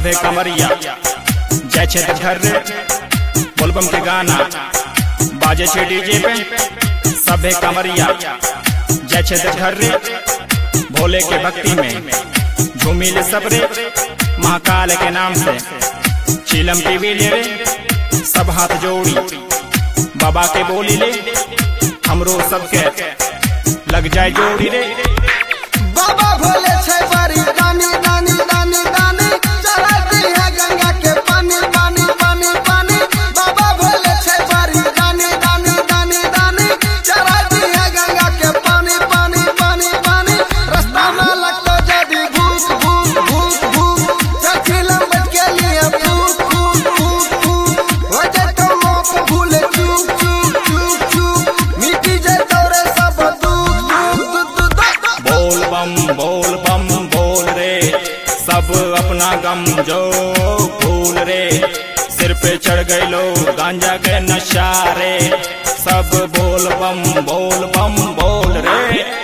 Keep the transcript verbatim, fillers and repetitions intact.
सभे कमरिया जय छे घर रे बोलबम के गाना बाजे छे डीजे पे सभे कमरिया जय छे घर रे भोले के भक्ति में झूमिल सब रे महाकाल के नाम से चिलम पीवी ले रे सब हाथ जोड़ी बाबा के बोली ले हमरो सबके लग जाए जोड़ी रे। बाबा भोले छे बड़ी रानी रानी रानी रानी चढ़ाती है गंगा के पानी पानी पानी पानी। बाबा भोले छे बड़ी रानी रानी रानी रानी चढ़ाती है गंगा के पानी पानी पानी पानी। रास्ता में लगता जदी भूत भूत भूत भूत चखिलम बच के लिए भूत भूत भूत भूत हो जाए तो मौत भूले चूक चूक चूक चूक मिट्टी जाए तोरे सब दूध दूध दूध। बोल बम बोल बम बोल रे सब अपना गम जो भूल रे सिर पे चढ़ गए लो गांजा के नशा रे सब बोल बम बोल बम बोल रे।